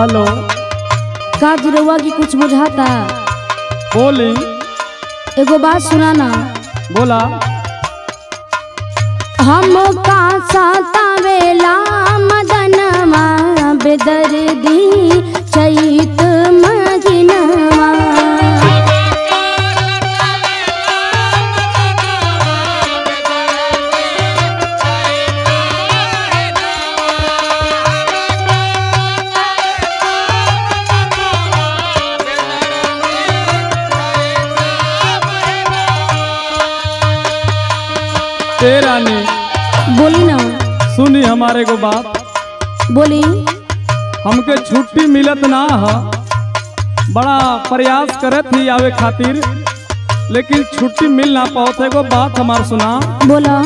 Hello. का गिरवा की कुछ बुझाता? बोली। एगो बात सुना ना। बोला। हम का सतावेला मदनवा बेदर्दी चैत महीनवा। रानी बोली ना। सुनी हमारे को बात। बोली। हमके छुट्टी मिलत ना है, बड़ा प्रयास करत ही आवे खातिर, लेकिन छुट्टी मिल ना पाओ। एगो बात हमार सुना। बोला।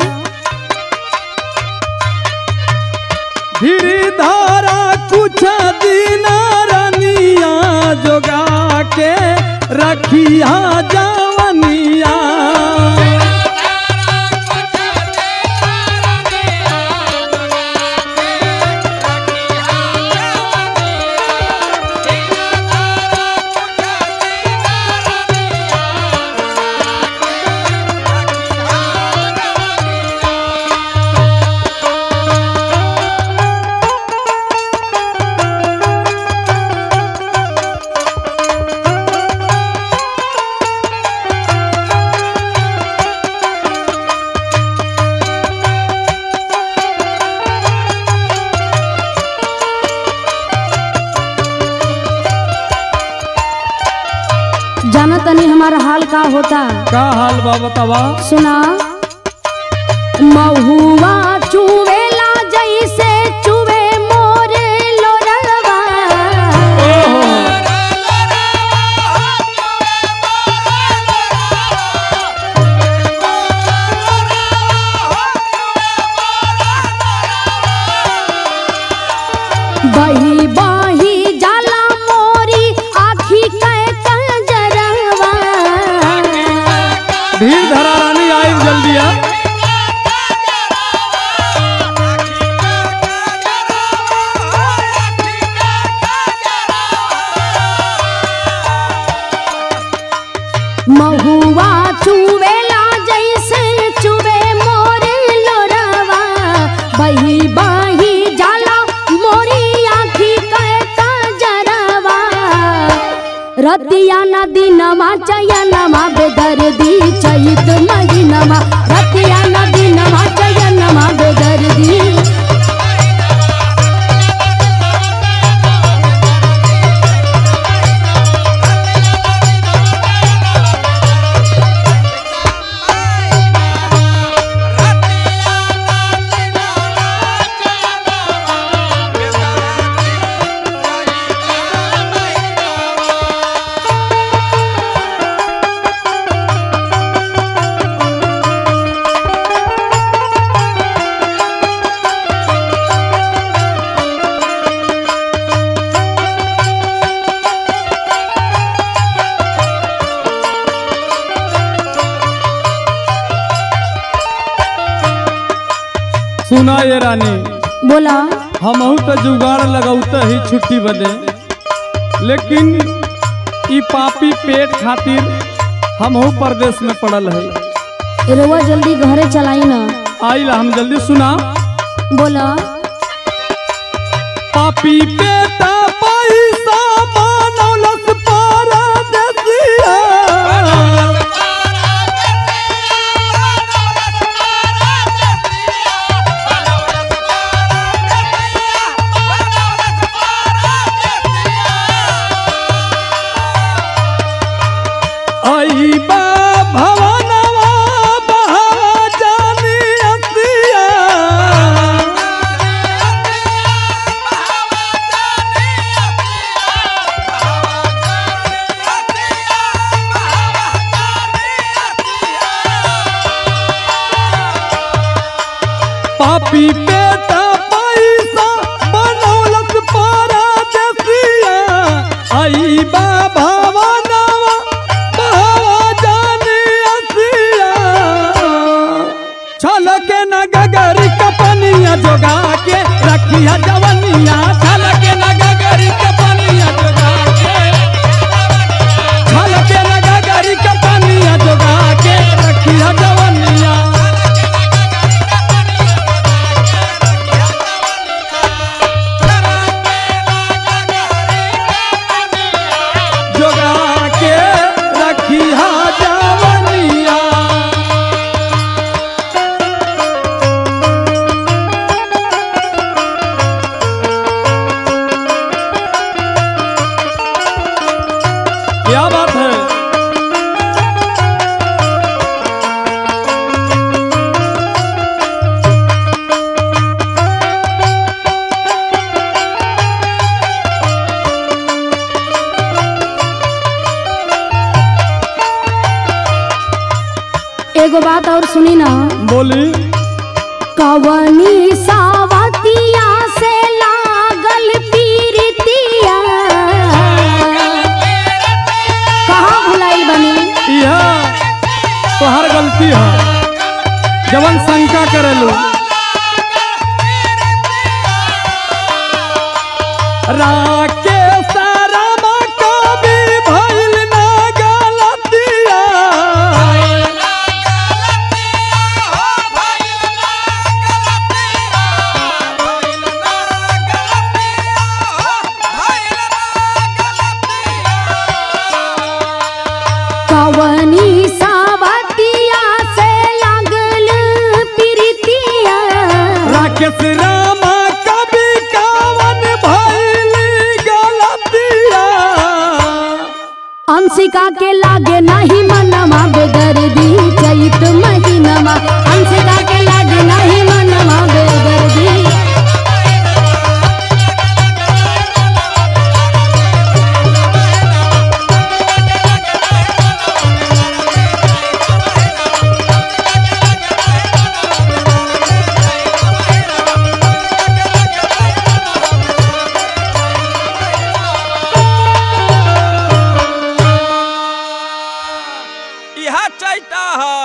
धीरे धारा कुछ दिन रानिया जोगा के रखिया जवनिया। जाना तनी हमारा हाल का होता? का हाल बा बतावा। सुना। महुआ चुवेला जैसे चुवे मोरे लोरवा। बही बही जाला मोरी आखी के कंजरवा। धीर धरा रानी, आई जल्दी आ। महुआ चुवेला जैसे चुवे मोरे लोरवा। बही बही जाला मोरी आखी के कंजरवा। रतिया नदी नमा चयनमा बेदर्दी चैत महीनमा। रतिया नदी नमा चयनमा बेदर्दी। सुना ये रानी। बोला। हमहू तो जुगाड़ लगौते ही छुट्टी बदे, लेकिन ई पापी पेट खातिर हमहू परदेश में पड़ल है। रउआ जल्दी घरे चलाई ना। आइला हम जल्दी। सुना। बोला। पापी पेटा पैसा बनौलस परदेसिया। आई बा भवनवा बहा जानी असिया। पापी पेटा पैसा बनौलस परदेसिया। आई बा भवनवा बहा जानी असिया। छल के न गगरी कपनिया जोगा के रखिया जवनिया। छल के न गगरी कपनिया एगो बात और सुनी ना। बोली। कवनी सावतिया से लागल पीरतिया, कहाँ भुलाइल बनी? यह तोहर गलती है जवन शंका करेलू। राकेश रामा कभी भइल ना गलतिया, कवनी सावतिया से लागल पीरतिया। राकेश रामा कभी कावन भइल गलतिया। अंशिका के लागे नहीं मनवा बेदर्दी चैत महीनमा, अंशिका के लागे नहीं मनवा बेदर्दी। इहा चैता है।